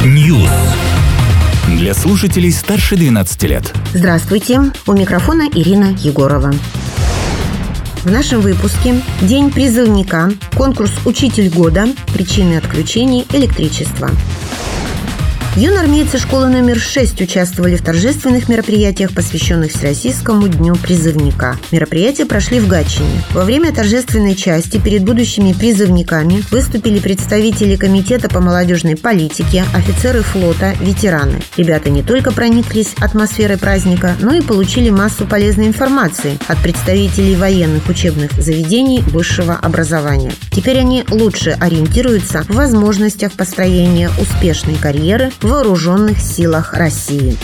News. Для слушателей старше 12 лет. Здравствуйте, у микрофона Ирина Егорова. В нашем выпуске День призывника, конкурс «Учитель года», причины отключений электричества. Юноармейцы школы номер 6 участвовали в торжественных мероприятиях, посвященных Всероссийскому дню призывника. Мероприятия прошли в Гатчине. Во время торжественной части перед будущими призывниками выступили представители Комитета по молодежной политике, офицеры флота, ветераны. Ребята не только прониклись атмосферой праздника, но и получили массу полезной информации от представителей военных учебных заведений высшего образования. Теперь они лучше ориентируются в возможностях построения успешной карьеры в Вооруженных силах России.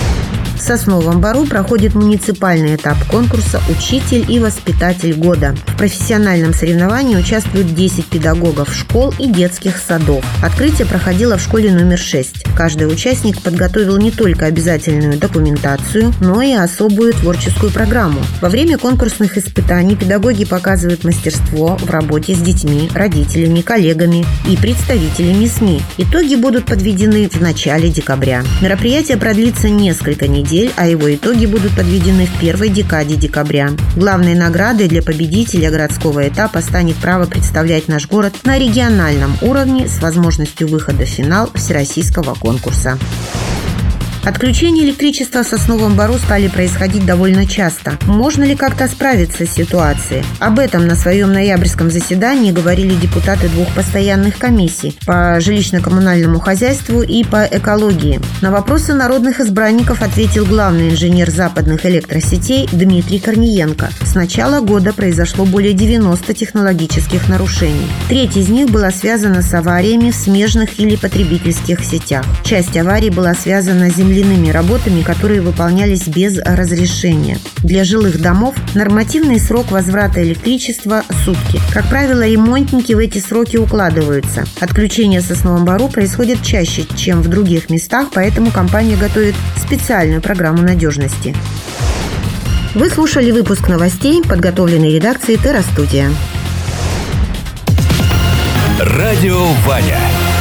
В Сосновом Бору проходит муниципальный этап конкурса «Учитель и воспитатель года». В профессиональном соревновании участвуют 10 педагогов школ и детских садов. Открытие проходило в школе номер 6. Каждый участник подготовил не только обязательную документацию, но и особую творческую программу. Во время конкурсных испытаний педагоги показывают мастерство в работе с детьми, родителями, коллегами и представителями СМИ. Итоги будут подведены в начале декабря. Мероприятие продлится несколько недель, а его итоги будут подведены в первой декаде декабря. Главной наградой для победителя городского этапа станет право представлять наш город на региональном уровне с возможностью выхода в финал всероссийского конкурса. Отключения электричества в Сосновом Бору стали происходить довольно часто. Можно ли как-то справиться с ситуацией? Об этом на своем ноябрьском заседании говорили депутаты двух постоянных комиссий по жилищно-коммунальному хозяйству и по экологии. На вопросы народных избранников ответил главный инженер западных электросетей Дмитрий Корниенко. С начала года произошло более 90 технологических нарушений. Треть из них была связана с авариями в смежных или потребительских сетях. Часть аварий была связана с земляными работами, которые выполнялись без разрешения. Для жилых домов нормативный срок возврата электричества – сутки. Как правило, ремонтники в эти сроки укладываются. Отключение в Сосновом Бору происходит чаще, чем в других местах, поэтому компания готовит специальную программу надежности. Вы слушали выпуск новостей, подготовленный редакцией Терра Студия. Радио Ваня.